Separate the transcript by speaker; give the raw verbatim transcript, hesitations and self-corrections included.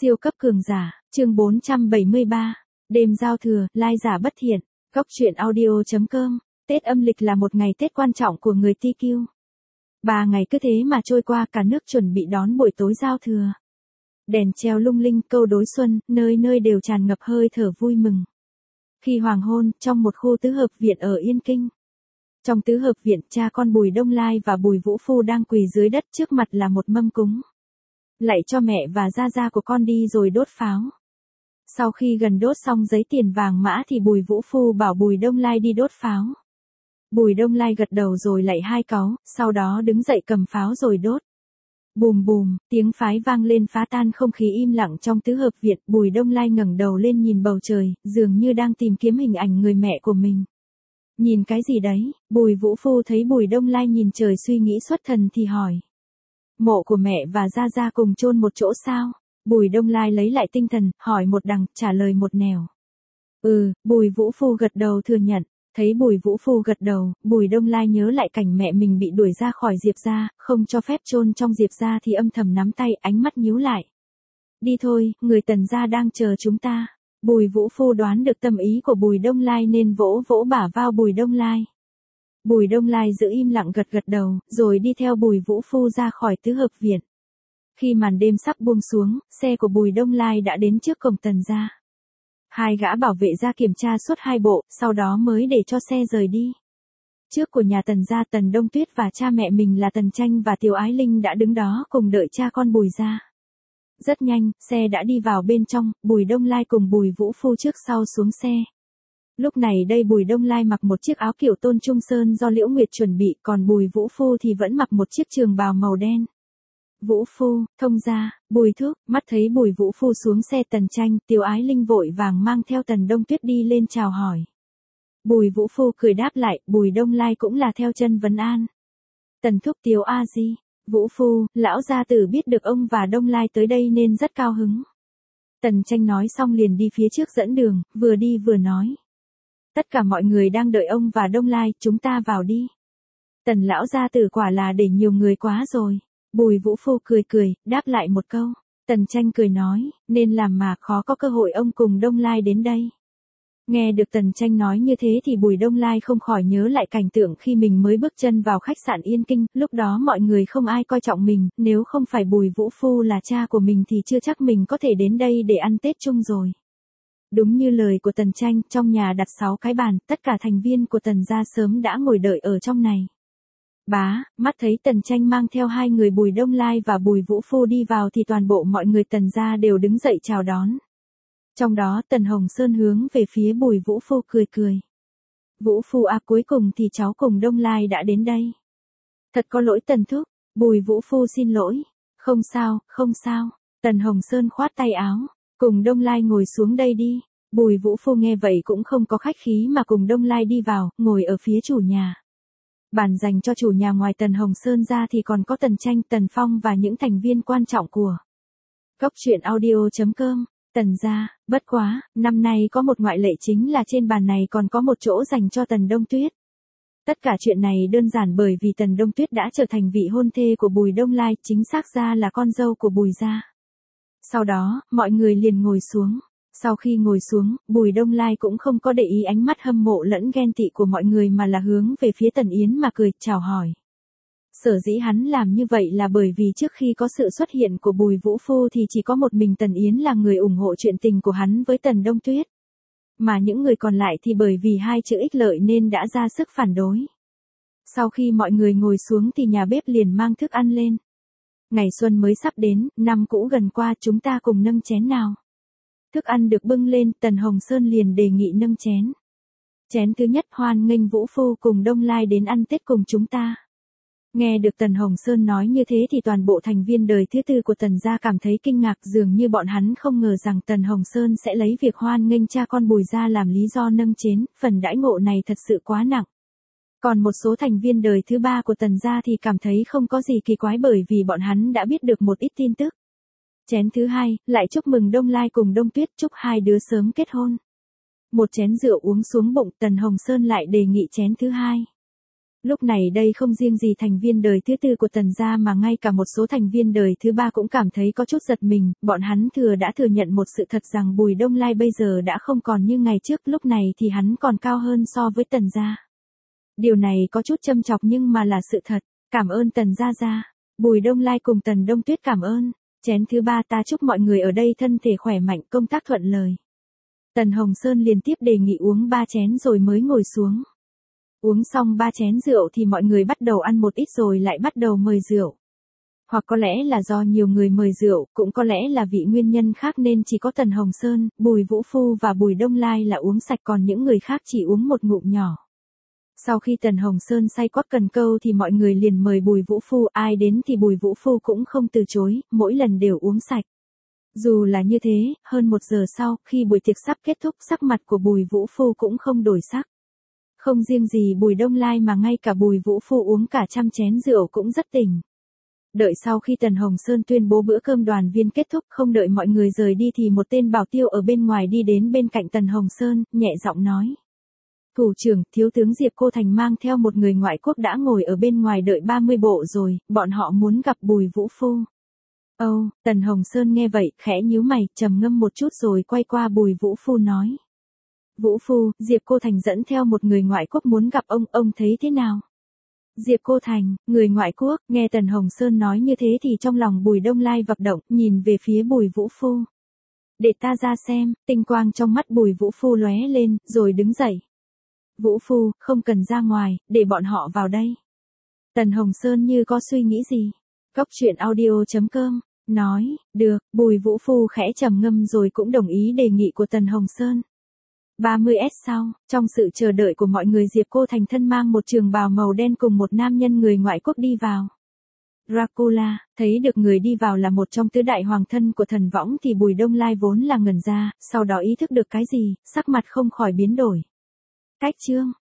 Speaker 1: Siêu cấp cường giả, chương bốn trăm bảy mươi ba, đêm giao thừa, lai giả bất thiện, góc truyện audio.com, Tết âm lịch là một ngày Tết quan trọng của người ti kiu. Ba ngày cứ thế mà trôi qua, cả nước chuẩn bị đón buổi tối giao thừa. Đèn treo lung linh, câu đối xuân, nơi nơi đều tràn ngập hơi thở vui mừng. Khi hoàng hôn, trong một khu tứ hợp viện ở Yên Kinh. Trong tứ hợp viện, cha con Bùi Đông Lai và Bùi Vũ Phu đang quỳ dưới đất, trước mặt là một mâm cúng. Lạy cho mẹ và gia gia của con đi rồi đốt pháo. Sau khi gần đốt xong giấy tiền vàng mã thì Bùi Vũ Phu bảo Bùi Đông Lai đi đốt pháo. Bùi Đông Lai gật đầu rồi lạy hai cáu, sau đó đứng dậy cầm pháo rồi đốt. Bùm bùm, tiếng pháo vang lên phá tan không khí im lặng trong tứ hợp viện. Bùi Đông Lai ngẩng đầu lên nhìn bầu trời, dường như đang tìm kiếm hình ảnh người mẹ của mình. Nhìn cái gì đấy? Bùi Vũ Phu thấy Bùi Đông Lai nhìn trời suy nghĩ xuất thần thì hỏi. Mộ của mẹ và gia gia cùng chôn một chỗ sao? Bùi Đông Lai lấy lại tinh thần, hỏi một đằng, trả lời một nẻo. Ừ, Bùi Vũ Phu gật đầu thừa nhận. Thấy Bùi Vũ Phu gật đầu, Bùi Đông Lai nhớ lại cảnh mẹ mình bị đuổi ra khỏi Diệp gia, không cho phép chôn trong Diệp gia thì âm thầm nắm tay, ánh mắt nhíu lại. Đi thôi, người Tần gia đang chờ chúng ta. Bùi Vũ Phu đoán được tâm ý của Bùi Đông Lai nên vỗ vỗ bả vai Bùi Đông Lai. Bùi Đông Lai giữ im lặng gật gật đầu, rồi đi theo Bùi Vũ Phu ra khỏi tứ hợp viện. Khi màn đêm sắp buông xuống, xe của Bùi Đông Lai đã đến trước cổng Tần gia. Hai gã bảo vệ ra kiểm tra suốt hai bộ, sau đó mới để cho xe rời đi. Trước của nhà Tần gia, Tần Đông Tuyết và cha mẹ mình là Tần Tranh và Tiểu Ái Linh đã đứng đó cùng đợi cha con Bùi gia. Rất nhanh, xe đã đi vào bên trong, Bùi Đông Lai cùng Bùi Vũ Phu trước sau xuống xe. Lúc này đây Bùi Đông Lai mặc một chiếc áo kiểu tôn trung sơn do Liễu Nguyệt chuẩn bị, còn Bùi Vũ Phu thì vẫn mặc một chiếc trường bào màu đen. Vũ Phu, thông gia, Bùi Thúc, mắt thấy Bùi Vũ Phu xuống xe Tần Tranh, Tiểu Ái Linh vội vàng mang theo Tần Đông Tuyết đi lên chào hỏi. Bùi Vũ Phu cười đáp lại, Bùi Đông Lai cũng là theo chân vấn an. Tần Thúc Tiểu A Di, Vũ Phu, lão gia tử biết được ông và Đông Lai tới đây nên rất cao hứng. Tần Tranh nói xong liền đi phía trước dẫn đường, vừa đi vừa nói. Tất cả mọi người đang đợi ông và Đông Lai, chúng ta vào đi. Tần lão gia tử quả là để nhiều người quá rồi. Bùi Vũ Phu cười cười, đáp lại một câu. Tần Tranh cười nói, nên làm mà khó có cơ hội ông cùng Đông Lai đến đây. Nghe được Tần Tranh nói như thế thì Bùi Đông Lai không khỏi nhớ lại cảnh tượng khi mình mới bước chân vào khách sạn Yên Kinh, lúc đó mọi người không ai coi trọng mình, nếu không phải Bùi Vũ Phu là cha của mình thì chưa chắc mình có thể đến đây để ăn Tết chung rồi. Đúng như lời của Tần Tranh, trong nhà đặt sáu cái bàn, tất cả thành viên của Tần gia sớm đã ngồi đợi ở trong này. Bá, mắt thấy Tần Tranh mang theo hai người Bùi Đông Lai và Bùi Vũ Phu đi vào thì toàn bộ mọi người Tần gia đều đứng dậy chào đón. Trong đó Tần Hồng Sơn hướng về phía Bùi Vũ Phu cười cười. Vũ Phu à, cuối cùng thì cháu cùng Đông Lai đã đến đây. Thật có lỗi Tần Thúc, Bùi Vũ Phu xin lỗi. Không sao, không sao. Tần Hồng Sơn khoát tay áo. Cùng Đông Lai ngồi xuống đây đi. Bùi Vũ Phu nghe vậy cũng không có khách khí mà cùng Đông Lai đi vào, ngồi ở phía chủ nhà. Bàn dành cho chủ nhà ngoài Tần Hồng Sơn ra thì còn có Tần Tranh, Tần Phong và những thành viên quan trọng của góc truyện audio.com. Tần gia, bất quá, năm nay có một ngoại lệ chính là trên bàn này còn có một chỗ dành cho Tần Đông Tuyết. Tất cả chuyện này đơn giản bởi vì Tần Đông Tuyết đã trở thành vị hôn thê của Bùi Đông Lai, chính xác ra là con dâu của Bùi gia. Sau đó, mọi người liền ngồi xuống. Sau khi ngồi xuống, Bùi Đông Lai cũng không có để ý ánh mắt hâm mộ lẫn ghen tị của mọi người mà là hướng về phía Tần Yến mà cười, chào hỏi. Sở dĩ hắn làm như vậy là bởi vì trước khi có sự xuất hiện của Bùi Vũ Phu thì chỉ có một mình Tần Yến là người ủng hộ chuyện tình của hắn với Tần Đông Tuyết. Mà những người còn lại thì bởi vì hai chữ ích lợi nên đã ra sức phản đối. Sau khi mọi người ngồi xuống thì nhà bếp liền mang thức ăn lên. Ngày xuân mới sắp đến, năm cũ gần qua, chúng ta cùng nâng chén nào. Thức ăn được bưng lên, Tần Hồng Sơn liền đề nghị nâng chén. Chén thứ nhất, hoan nghênh Vũ Phu cùng Đông Lai đến ăn Tết cùng chúng ta. Nghe được Tần Hồng Sơn nói như thế thì toàn bộ thành viên đời thứ tư của Tần gia cảm thấy kinh ngạc, dường như bọn hắn không ngờ rằng Tần Hồng Sơn sẽ lấy việc hoan nghênh cha con Bùi gia làm lý do nâng chén, phần đãi ngộ này thật sự quá nặng. Còn một số thành viên đời thứ ba của Tần gia thì cảm thấy không có gì kỳ quái bởi vì bọn hắn đã biết được một ít tin tức. Chén thứ hai, lại chúc mừng Đông Lai cùng Đông Tuyết, chúc hai đứa sớm kết hôn. Một chén rượu uống xuống bụng, Tần Hồng Sơn lại đề nghị chén thứ hai. Lúc này đây không riêng gì thành viên đời thứ tư của Tần gia mà ngay cả một số thành viên đời thứ ba cũng cảm thấy có chút giật mình, bọn hắn thừa đã thừa nhận một sự thật rằng Bùi Đông Lai bây giờ đã không còn như ngày trước, lúc này thì hắn còn cao hơn so với Tần gia. Điều này có chút châm chọc nhưng mà là sự thật, cảm ơn Tần gia gia. Bùi Đông Lai cùng Tần Đông Tuyết cảm ơn. Chén thứ ba ta chúc mọi người ở đây thân thể khỏe mạnh, công tác thuận lời. Tần Hồng Sơn liên tiếp đề nghị uống ba chén rồi mới ngồi xuống. Uống xong ba chén rượu thì mọi người bắt đầu ăn một ít rồi lại bắt đầu mời rượu. Hoặc có lẽ là do nhiều người mời rượu, cũng có lẽ là vì nguyên nhân khác nên chỉ có Tần Hồng Sơn, Bùi Vũ Phu và Bùi Đông Lai là uống sạch, còn những người khác chỉ uống một ngụm nhỏ. Sau khi Tần Hồng Sơn say quát cần câu thì mọi người liền mời Bùi Vũ Phu, ai đến thì Bùi Vũ Phu cũng không từ chối, mỗi lần đều uống sạch. Dù là như thế, hơn một giờ sau, khi buổi tiệc sắp kết thúc, sắc mặt của Bùi Vũ Phu cũng không đổi sắc. Không riêng gì Bùi Đông Lai mà ngay cả Bùi Vũ Phu uống cả trăm chén rượu cũng rất tỉnh. Đợi sau khi Tần Hồng Sơn tuyên bố bữa cơm đoàn viên kết thúc, không đợi mọi người rời đi thì một tên bảo tiêu ở bên ngoài đi đến bên cạnh Tần Hồng Sơn, nhẹ giọng nói. Thủ trưởng, thiếu tướng Diệp Cô Thành mang theo một người ngoại quốc đã ngồi ở bên ngoài đợi ba mươi bộ rồi, bọn họ muốn gặp Bùi Vũ Phu. Ồ, oh, Tần Hồng Sơn nghe vậy, khẽ nhíu mày, trầm ngâm một chút rồi quay qua Bùi Vũ Phu nói. Vũ Phu, Diệp Cô Thành dẫn theo một người ngoại quốc muốn gặp ông, ông thấy thế nào? Diệp Cô Thành, người ngoại quốc, nghe Tần Hồng Sơn nói như thế thì trong lòng Bùi Đông Lai vập động, nhìn về phía Bùi Vũ Phu. Để ta ra xem, tinh quang trong mắt Bùi Vũ Phu lóe lên, rồi đứng dậy. Vũ Phu, không cần ra ngoài, để bọn họ vào đây. Tần Hồng Sơn như có suy nghĩ gì. Cóc truyện audio chấm com, nói, được, Bùi Vũ Phu khẽ trầm ngâm rồi cũng đồng ý đề nghị của Tần Hồng Sơn. ba mươi phút sau, trong sự chờ đợi của mọi người, Diệp Cô Thành thân mang một trường bào màu đen cùng một nam nhân người ngoại quốc đi vào. Dracula, thấy được người đi vào là một trong tứ đại hoàng thân của thần võng thì Bùi Đông Lai vốn là ngẩn ra, sau đó ý thức được cái gì, sắc mặt không khỏi biến đổi. Cách chương